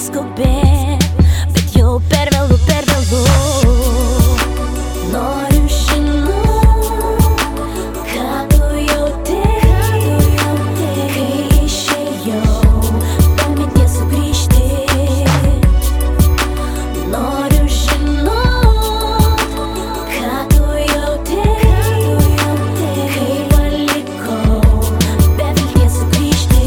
skubėk, bet jau per vėlu, per vėlu. Noriu žinot, ką tu jauti, kai išėjau, be minties sugrįžti. Noriu žinot, ką tu jauti, kai palikau, be vilties sugrįžti.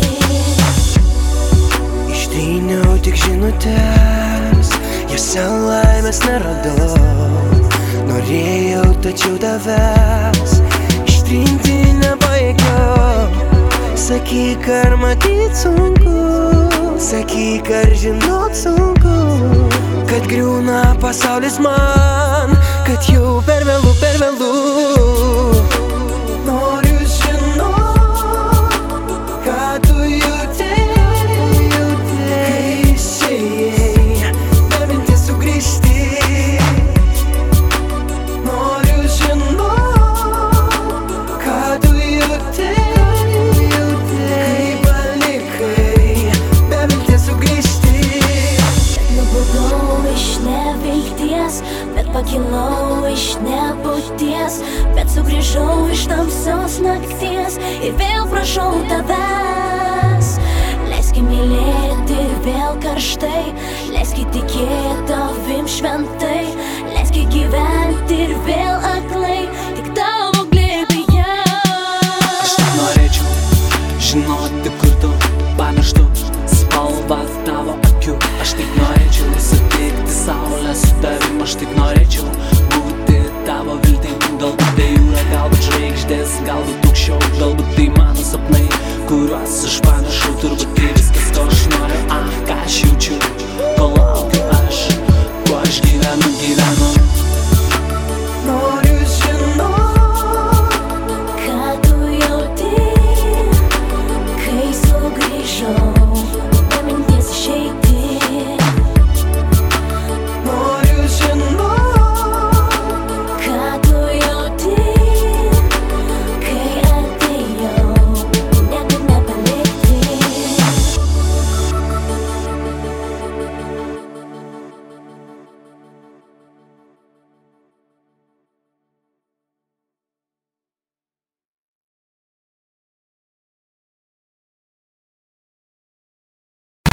Ištryniau tik žinutės, jose laimės neradau. Norėjau, tačiau tavęs ištrinti nepajėgiau. Sakyk, ar matyt sunku, sakyk, ar žinot sunku, kad griūna pasaulis man, kad jau per vėlu, per vėlu. Noriu žinot, ką tu jauti, kai išėjai, be minties sugrįžti. Noriu žinot, ką tu jauti, kai palikai, be vilties sugrįžti. Nubudau iš nevilties, bet pakilau iš nebūties, bet sugrįžau iš tamsios nakties ir vėl prašau tavęs. Leiski mylėti ir vėl karštai, leiski tikėti tavim šventai, leiski gyventi ir vėl aklai, tik tavo glėbyje. Aš taip norėčiau žinot,